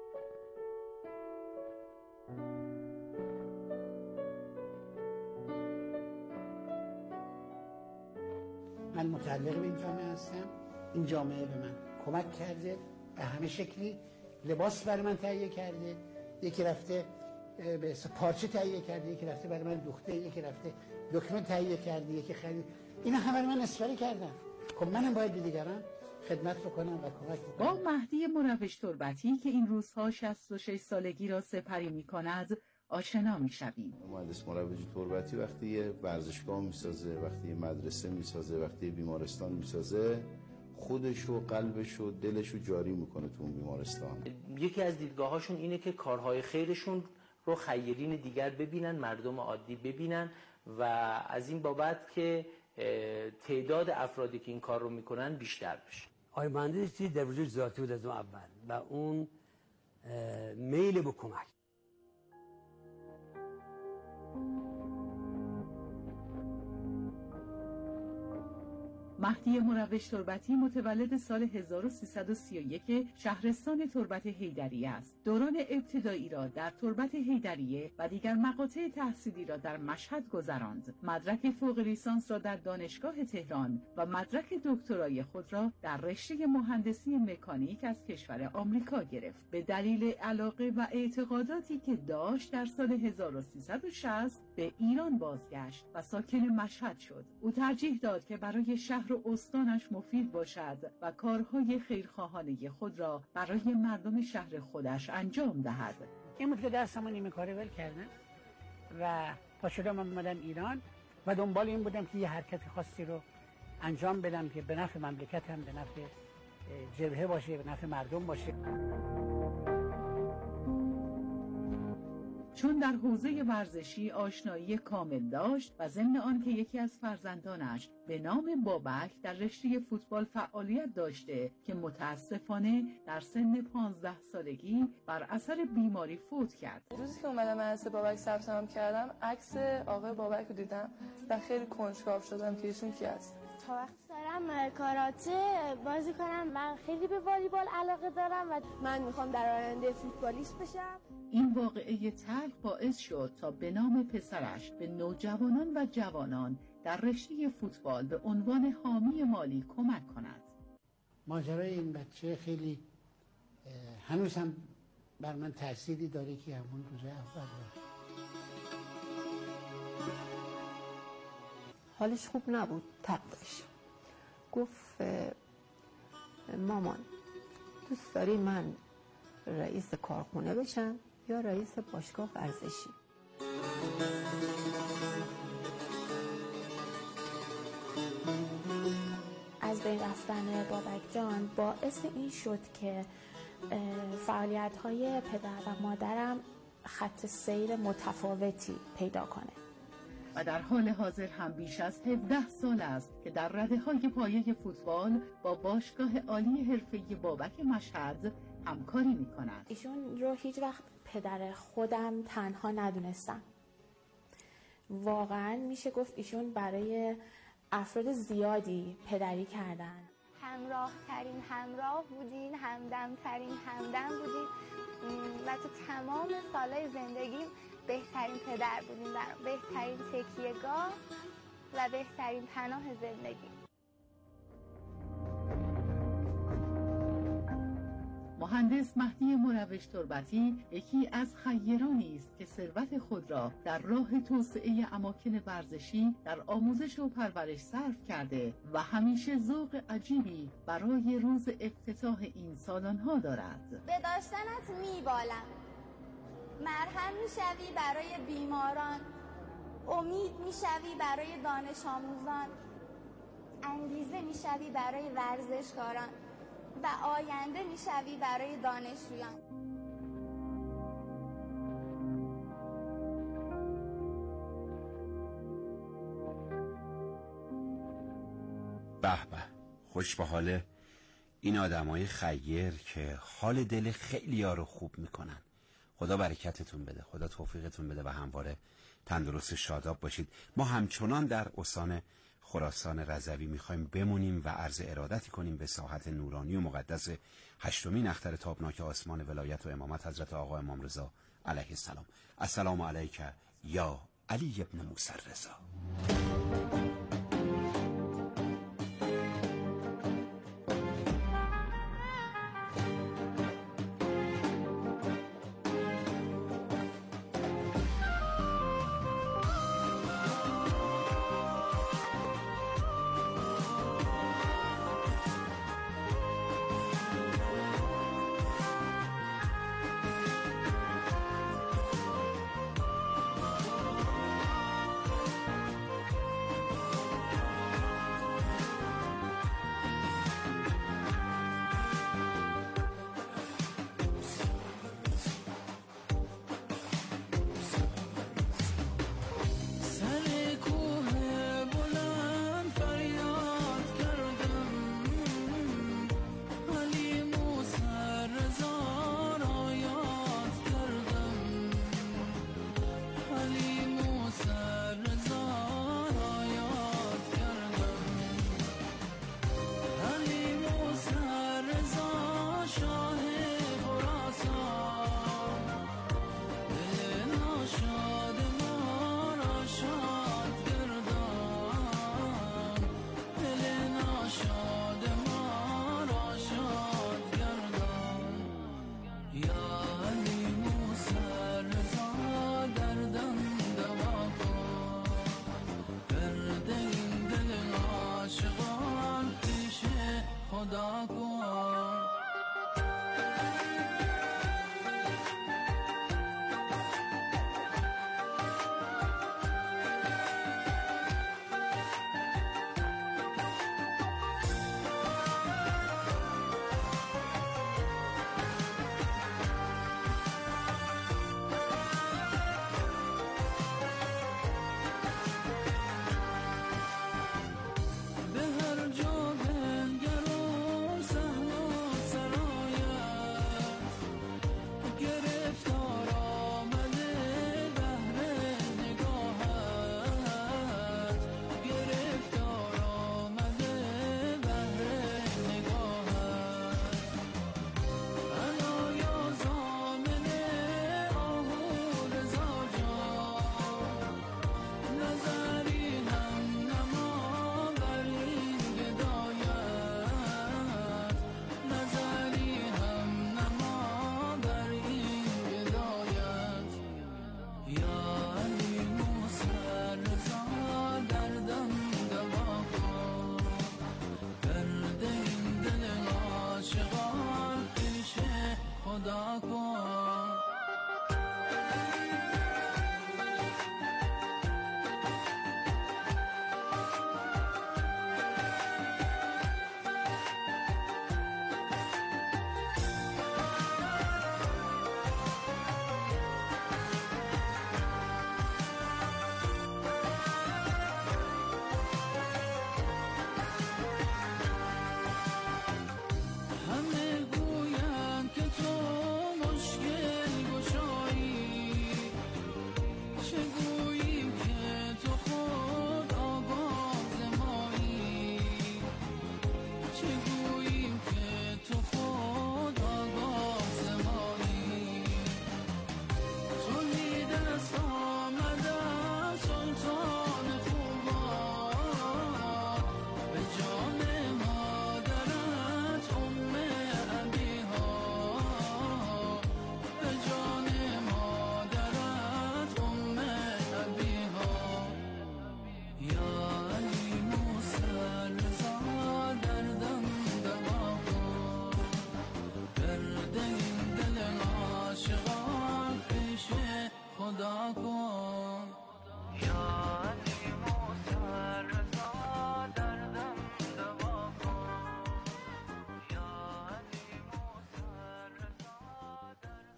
K: من متعلق به این جامعه هستم. این جامعه به من کمک کرده به همه شکلی. لباس برای من تهیه کرده، یکی رفته به پارچه تهیه کرده، یکی رفته برای من دوخته، یکی رفته دکمه تهیه کرده، یکی خرید. اینا همه برای من استفاده کردن. خب منم باید به دیگران خدمت بکنم و کمک بکنم.
J: با مهدی مروش تربتی که این روزها 66 سالگی را سپری می‌کند آشنا می‌شویم.
L: مهندس مروج تربتی وقتی یه ورزشگاه می‌سازه، وقتی یه مدرسه می‌سازه، وقتی بیمارستان می‌سازه، خودش و قلبش و دلش رو جاری می‌کنه تو اون بیمارستان.
M: یکی از دیدگاه‌هاشون اینه که کارهای خیرشون رو خیرین دیگر ببینن، مردم عادی ببینن و از این بابت که تعداد افرادی که این کار رو می‌کنن بیشتر بشه.
N: آقای مهندس چیزی در وجود ذاتی بود از اون اول و اون میل به کمک.
J: مهدی مروش تربتی متولد سال 1331 شهرستان تربت حیدریه است. دوران ابتدایی را در تربت حیدریه و دیگر مقاطع تحصیلی را در مشهد گذراند. مدرک فوق لیسانس را در دانشگاه تهران و مدرک دکترای خود را در رشته مهندسی مکانیک از کشور آمریکا گرفت. به دلیل علاقه و اعتقاداتی که داشت در سال 1360 به ایران بازگشت و ساکن مشهد شد. او ترجیح داد که برای شهر و استانش مفید باشد و کارهای خیرخواهانه خود را برای مردم شهر خودش انجام دهد.
K: این بود که دستمو نیمه کاره ول کردم و پا شدم اومدم ایران و دنبال این بودم که یه حرکت خاصی رو انجام بدم که به نفع مملکتم، به نفع جبهه باشه، به نفع مردم باشه.
J: چون در حوزه ورزشی آشنایی کامل داشت و ضمن آن که یکی از فرزندانش به نام بابک در رشته فوتبال فعالیت داشته که متاسفانه در سن 15 سالگی بر اثر بیماری فوت کرد.
O: روزی که اومدم مدرسه بابک ثبت نام کردم عکس آقای بابک رو دیدم و خیلی کنجکاو شدم که ایشون کی است.
I: تا وقتی دارم کاراته بازی کنم. من خیلی به والیبال علاقه دارم و من میخوام در آینده فوتبالیست بشم.
J: این واقعه تلخ باعث شد تا به نام پسرش به نوجوانان و جوانان در رشته فوتبال به عنوان حامی مالی کمک کند.
K: ماجرای این بچه خیلی هنوز هم بر من تأثیری داره که همون روز اول
P: حالش خوب نبود، تب داشت. گفت مامان دوست داری من رئیس کارخونه بشم یا رئیس باشگاه ورزشی؟
Q: از بین رفتن بابک جان باعث این شد که فعالیت‌های پدر و مادرم خط سیر متفاوتی پیدا کنه
J: و در حال حاضر هم بیش از 17 سال است که در رده‌های پایه فوتبال با باشگاه عالی حرفه‌ای بابک مشهد همکاری می‌کند.
Q: ایشون رو هیچ وقت پدر خودم تنها ندونستم. واقعاً میشه گفت ایشون برای افراد زیادی پدری کردن.
R: همراه ترین همراه بودین، همدم ترین همدم بودین و تو تمام سالهای زندگیم بهترین پدر بودین، بهترین تکیه‌گاه و بهترین پناه زندگی.
J: مهندس مهدی مروش تربتی یکی از خیرانی است که ثروت خود را در راه توسعه اماکن ورزشی در آموزش و پرورش صرف کرده و همیشه ذوق عجیبی برای روز افتتاح این سالن‌ها دارد.
R: به داشتنت میبالم، مرهم میشوی برای بیماران، امید میشوی برای دانش آموزان، انگیزه میشوی برای ورزشکاران و آینده میشوی برای دانشجویان.
A: به به، خوش به حال این آدمای خیر که حال دل خیلی ها رو خوب میکنن. خدا برکتتون بده، خدا توفیقتون بده و همواره تندرست شاداب باشید. ما همچنان در استان خراسان رضوی میخوایم بمونیم و عرض ارادتی کنیم به ساحت نورانی و مقدس هشتمین اختر تابناک آسمان ولایت و امامت حضرت آقا امام رضا علیه السلام. السلام علیک یا علی ابن موسی رضا.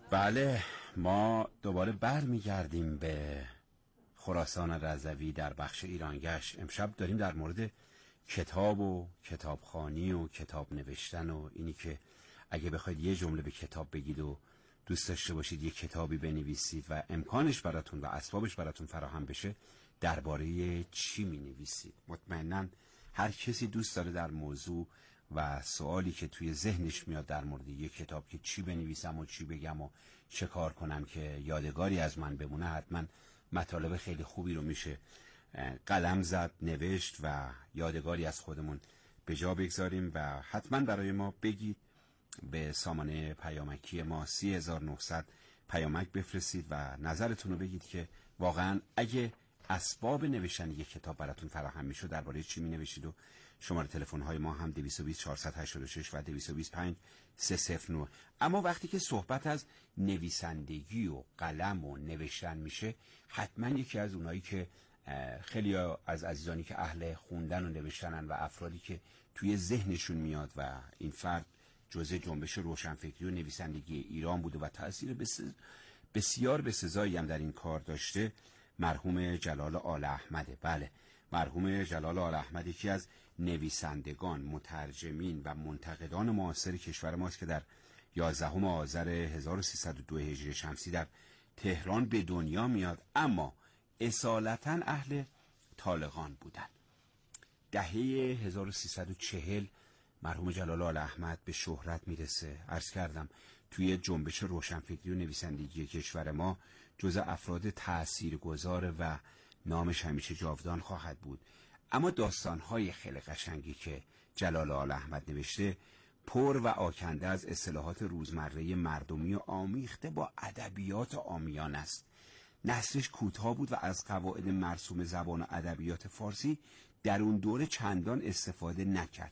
A: بله، ما دوباره برمیگردیم به خراسان رضوی در بخش ایرانگشت. امشب داریم در مورد کتاب و کتابخوانی و کتاب نوشتن و اینی که اگه بخواید یه جمله به کتاب بگید و دوست داشته باشید یه کتابی بنویسید و امکانش براتون و اسبابش براتون فراهم بشه، درباره چی می نویسید؟ مطمئناً هر کسی دوست داره در موضوع و سوالی که توی ذهنش میاد در مورد یک کتاب که چی بنویسم و چی بگم و چه کار کنم که یادگاری از من بمونه، حتما مطالب خیلی خوبی رو میشه قلم زد، نوشت و یادگاری از خودمون به جا بگذاریم و حتما برای ما بگید. به سامانه پیامکی ما 3900 پیامک بفرستید و نظرتون رو بگید که واقعا اگه اسباب نوشتن یک کتاب براتون فراهم میشه درباره چی می نوشید. و شماره تلفن های ما هم 220 486 و 225 309. اما وقتی که صحبت از نویسندگی و قلم و نوشتن میشه، حتما یکی از اونایی که خیلی از عزیزانی که اهل خوندن و نوشتنن و افرادی که توی ذهنشون میاد و این فرد جزء جنبش روشنفکری و نویسندگی ایران بوده و تأثیر بسیار بسزایی هم در این کار داشته، مرحوم جلال آل احمده. بله، مرحوم جلال آل احمد یکی از نویسندگان، مترجمین و منتقدان معاصر کشور ماست که در 11 آذر 1302 هجری شمسی در تهران به دنیا میاد، اما اصالتاً اهل طالقان بودن. دهه 1340 مرحوم جلال آل احمد به شهرت میرسه. عرض کردم توی جنبش روشنفکری و نویسندگی کشور ما جزء افراد تاثیرگذار و نامش همیشه جاودان خواهد بود. اما داستان‌های خیلی قشنگی که جلال آل احمد نوشته پر و آکنده از اصطلاحات روزمره مردمی و آمیخته با ادبیات عامیان است. نثرش کوتاه بود و از قواعد مرسوم زبان و ادبیات فارسی در اون دوره چندان استفاده نکرد.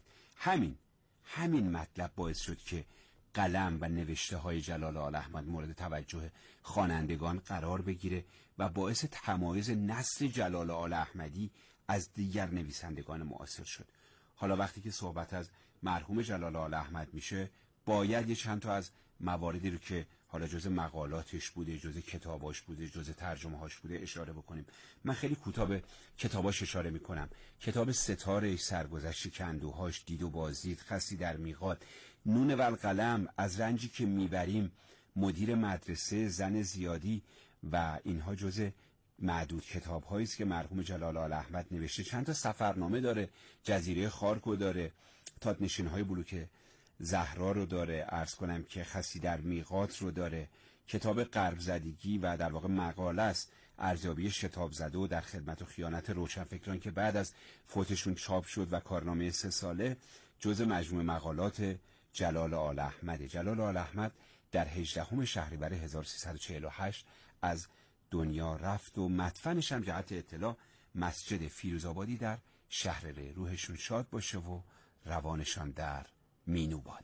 A: همین مطلب باعث شد که قلم و نوشته های جلال آل احمد مورد توجه خوانندگان قرار بگیره و باعث تمایز نثر جلال آل احمدی از دیگر نویسندگان معاصر شد. حالا وقتی که صحبت از مرحوم جلال آل احمد میشه، باید یه چند تا از مواردی رو که حالا جزء مقالاتش بوده، جزء کتاباش بوده، جزء ترجمه‌هاش بوده اشاره بکنیم. من خیلی کوتاه به کتاباش اشاره میکنم. کتاب ستاره، سرگذشت کندوهاش، دید و بازدید، خستی در میقات، نون و القلم، از رنجی که میبریم، مدیر مدرسه، زن زیادی و اینها جزء معدود کتاب‌هایی است که مرحوم جلال آل احمد نوشته. چند تا سفرنامه داره، جزیره خارکو داره، تات‌نشین‌های بلوک زهرا رو داره، عرض کنم که خستی در میقات رو داره، کتاب غرب زدگی و در واقع مقاله است، ارزیابی شتاب زده و در خدمت و خیانت روشنفکران که بعد از فوتشون چاپ شد و کارنامه 3 ساله جزء مجموع مقالات جلال آل احمد. جلال آل احمد در 18 شهریور 1348 از دنیا رفت و مدفنش هم جهت اطلاع مسجد فیروزآبادی در شهر ری. روحشون شاد باشه و روانشان در مینو باد.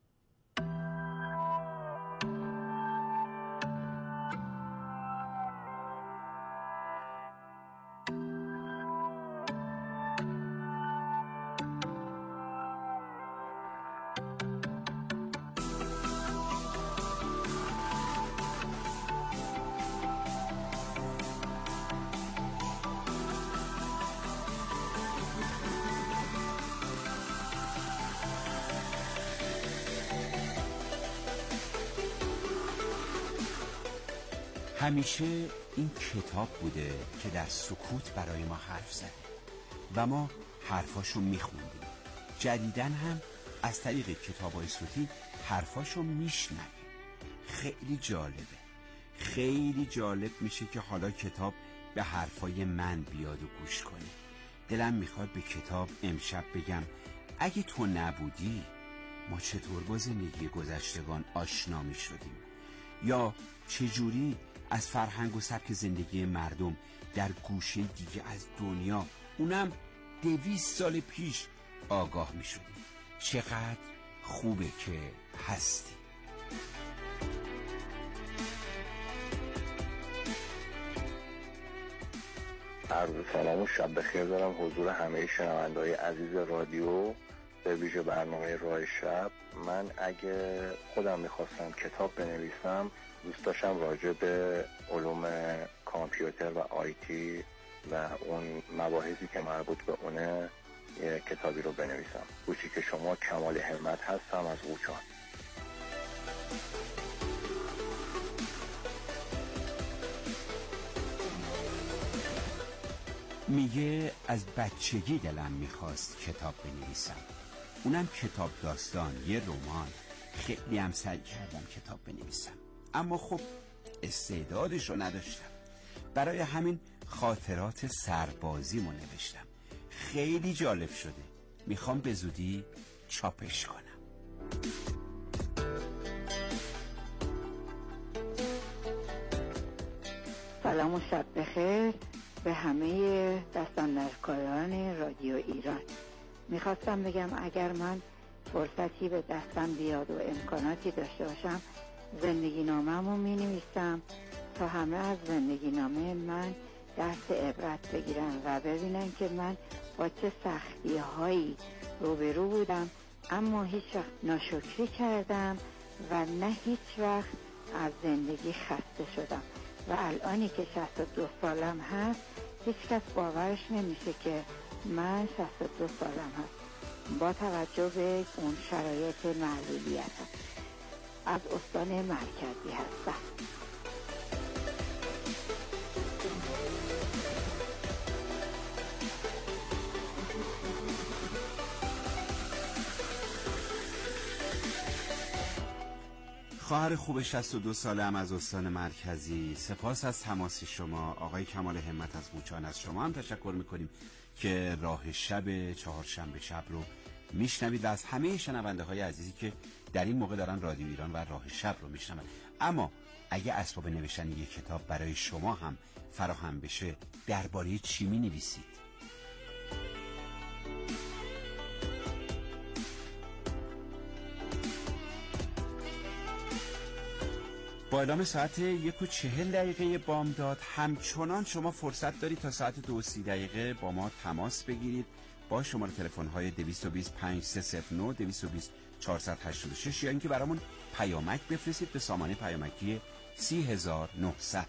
A: همیشه این کتاب بوده که در سکوت برای ما حرف زده و ما حرفاشو میخوندیم. جدیدن هم از طریق کتاب‌های صوتی حرفاشو میشنویم. خیلی جالبه، خیلی جالب میشه که حالا کتاب به حرفای من بیاد و گوش کنی. دلم میخواد به کتاب امشب بگم اگه تو نبودی ما چطور با زندگی گذشتگان آشنا میشدیم، یا چجوری از فرهنگ و سبک زندگی مردم در گوشه دیگه از دنیا، اونم 200 سال پیش، آگاه می شدیم. چقدر خوبه که هستی.
G: عرض سلام و شب بخیر دارم حضور همه شنونده‌های عزیز رادیو
F: به ویژه برنامه راه شب، من اگه خودم میخواستم کتاب بنویسم دوست داشتم راجع به علوم کامپیوتر و آیتی و اون مباحثی که مربوط به اونه یه کتابی رو بنویسم. کوچیک شما کمال همت هستم از قوچان.
A: میگه از بچگی دلم میخواست کتاب بنویسم، اونم کتاب داستان، یه رمان. خیلی هم سعی کردم کتاب بنویسم اما خب استعدادشو نداشتم. برای همین خاطرات سربازیمو نوشتم. خیلی جالب شده، میخوام به زودی چاپش کنم.
S: سلام و شب بخیر به همه دستاندرکاران رادیو ایران. میخواستم بگم اگر من فرصتی به دستم بیاد و امکاناتی داشته باشم زندگی نامه‌مو مینویسم تا همه از زندگی نامه من درس عبرت بگیرن و ببینن که من با چه سختی هایی روبرو بودم اما هیچ وقت ناشکری کردم و نه هیچ وقت از زندگی خسته شدم. و الانی که 62 سالم هست هیچ کس باورش نمیشه که من 62 سالم هست با توجه به اون شرایط معلولیتم. از استان مرکزی هستم.
A: خواهر خوب 62 ساله هم از استان مرکزی، سپاس از تماس شما. آقای کمال همت از قوچان، از شما هم تشکر میکنیم که راه شب چهارشنبه شب رو میشنوید و از همه شنونده های عزیزی که در این موقع دارن رادیو ایران و راه شب رو میشنوند. اما اگه اسباب نوشتن یک کتاب برای شما هم فراهم بشه، درباره چی می نویسید؟ با اعلام ساعت 1:40 بامداد همچنان شما فرصت دارید تا ساعت 2:30 با ما تماس بگیرید با شماره تلفن های 220 5309 220 486 یا اینکه برامون پیامک بفرستید به سامانه پیامکی 30900.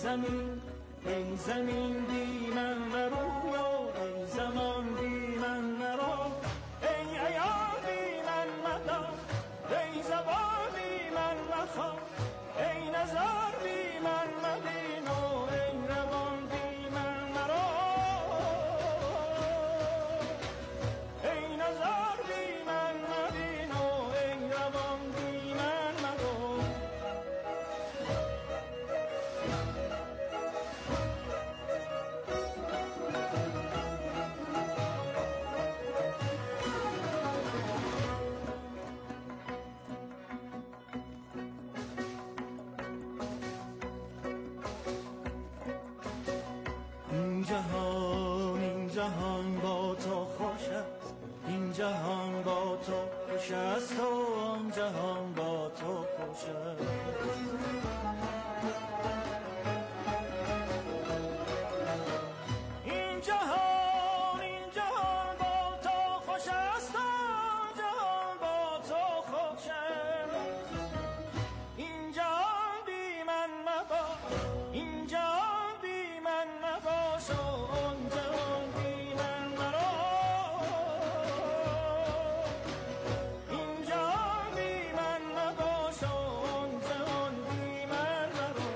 T: زمین ای زمین بی من مرو یا ای زمان بی من مرو ای عیار بی من مدا ای زبان بی من مخوا ای نظر بی من مبین و ای روان بی من مرو ای نظر بی من مبین و ای روان بی من مرو این جهان با تو خوش است این جهان با تو خوش است و آن جهان با تو خوش است این جهان با تو خوش است و آن جهان با تو خوش است این جهان بی من مباش این جهان بی من مباش و آن جهان بی من مرو این جهان بی من مباش و آن جهان بی من مرو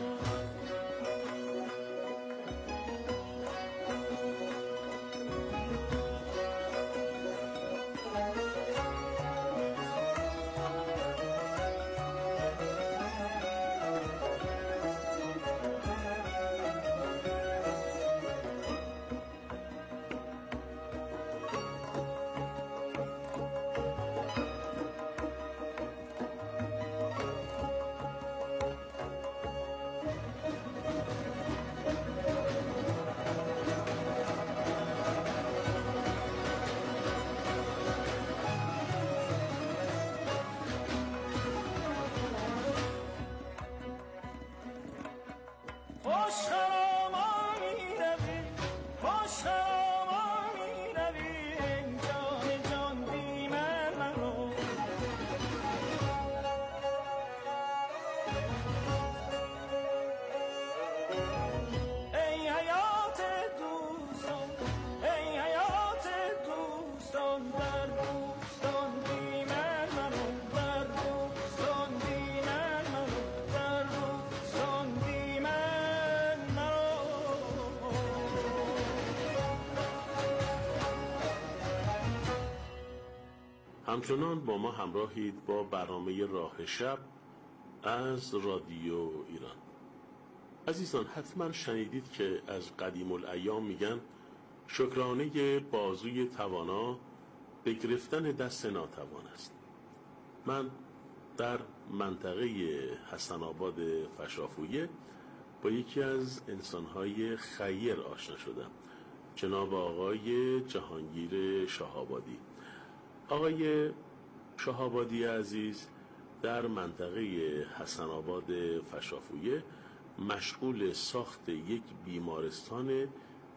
T: خوش خرامان می‌روی خوش خرامان می‌روی ای جان جان بی من مرو ای حیات دوستان ای حیات دوستان در دوستان بی من مرو در دوستان بی من مرو در دوستان بی من مرو
E: همچنان با ما همراهید با برنامه راه شب از رادیو ایران. عزیزان حتما شنیدید که از قدیم الایام میگن شکرانه بازوی توانا به گرفتن دست ناتوان است. من در منطقه حسن آباد فشافویه با یکی از انسانهای خیر آشنا شدم، جناب آقای جهانگیر شاه‌آبادی. آقای شاه‌آبادی عزیز در منطقه حسن آباد فشافویه مشغول ساخت یک بیمارستان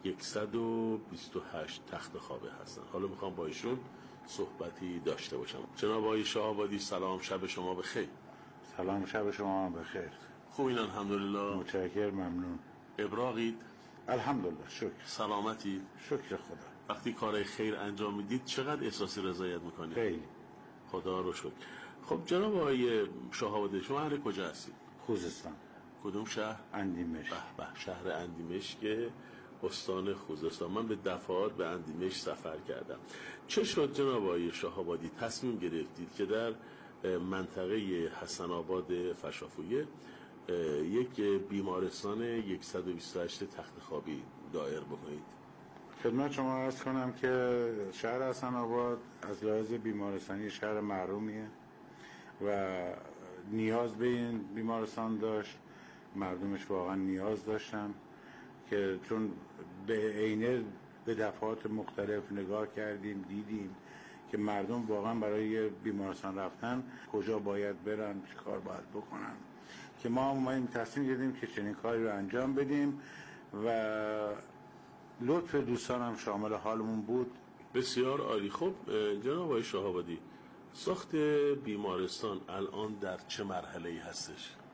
E: 128 تخت خوابه هستن. حالا میخوام با ایشون صحبتی داشته باشم. جناب آقای شاه‌آبادی سلام، شب شما بخیر.
U: سلام، شب شما بخیر.
E: خوبین الحمدلله.
U: متشکرم، ممنون.
E: ابراقید؟
U: الحمدلله، شکر.
E: سلامتی؟
U: شکر خدا.
E: وقتی کار خیر انجام میدید چقدر احساسی رضایت میکنید؟
U: خیلی.
E: خدا رو شکر. خب جناب آقای شاه‌آبادی شما اهل کجا هستید؟
U: خوزستان.
E: کدوم شهر؟
U: اندیمش.
E: به شهر اندیمش که استان خوزستان. من به دفعات به اندیمش سفر کردم. چه شد جناب آقای شاه‌آبادی تصمیم گرفتید که در منطقه حسن آباد فشافویه یک بیمارستان 128 تخت خوابی دایر بکنید؟
U: خدمت شما عرض کنم که شهر حسن آباد از لحاظ بیمارستانی شهر محرومیه و نیاز به این بیمارستان داشت. مردمش واقعا نیاز داشتن که چون به عینه به دفعات مختلف نگاه کردیم دیدیم که مردم واقعا برای بیمارستان رفتن کجا باید برن، چه کار باید بکنن، که ما اومدیم تصمیم گرفتیم که چنین کاری رو انجام بدیم و لطف دوستان هم شامل حالمون بود.
E: بسیار عالی. خب جناب آقای شاه‌آبادی، ساخت بیمارستان الان در چه مرحله‌ای هستش؟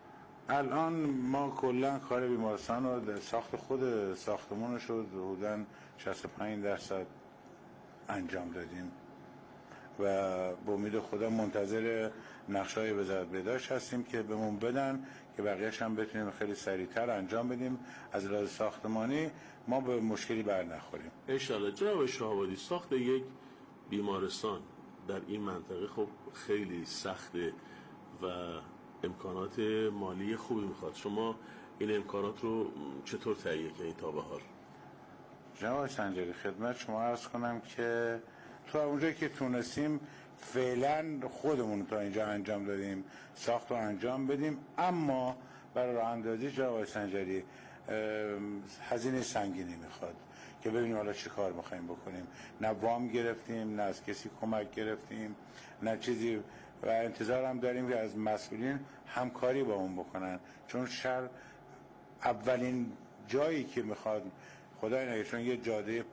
U: الان ما کلا کار بیمارستان رو ساخت خود ساختمونش رو حدوداً 65% انجام دادیم و با امید خدا منتظر نقشه‌های وزارت بهداشت هستیم که بهمون بدن که بقیه‌اش هم بتونیم خیلی سریعتر انجام بدیم. از لحاظ ساختمانی ما به مشکلی بر نخوریم
E: ان شاءالله. جناب شهابادی، ساخت یک بیمارستان در این منطقه خب خیلی سخته و امکانات مالی خوبی میخواد. شما این امکانات رو چطور تهیه کردید تا به حال؟
U: جناب سنجری، خدمت شما عرض کنم که تا اونجایی که تونستیم فعلا خودمون تا اینجا انجام دادیم، ساخت رو انجام بدیم، اما برای راه اندازی جناب سنجری هزینه سنگینی میخواد که ببینیم حالا چه کار میخوایم بکنیم. نه وام گرفتیم، نه از کسی کمک گرفتیم، نه چیزی، و انتظار هم داریم که از مسئولین همکاری با اون بکنن، چون شهر اولین جایی که میخواد خدای نگه، چون یه جاده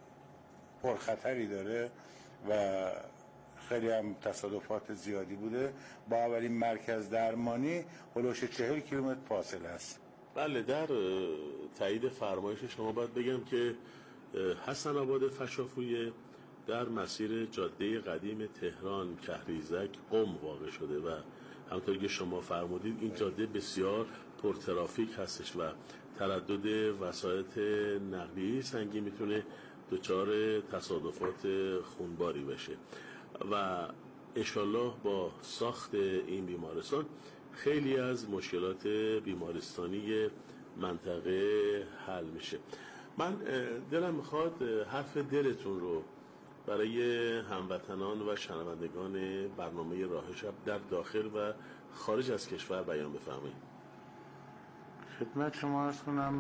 U: پرخطری داره و خیلی هم تصادفات زیادی بوده، با اولین مرکز درمانی هلوش 40 کیلومتر فاصله است.
E: بله، در تایید فرمایش شما باید بگم که حسن آباد فشافویه در مسیر جاده قدیم تهران کهریزک قم واقع شده و همونطور که شما فرمودید این جاده بسیار پرترافیک هستش و تردد وسایط نقلیه سنگین میتونه دچار تصادفات خونباری بشه و انشالله با ساخت این بیمارستان خیلی از مشکلات بیمارستانی منطقه حل میشه. من دلم میخواد حرف دلتون رو برای هموطنان و شنوندگان برنامه راه شب در داخل و خارج از کشور بیان بفرمایید.
U: خدمت شما عرض کنم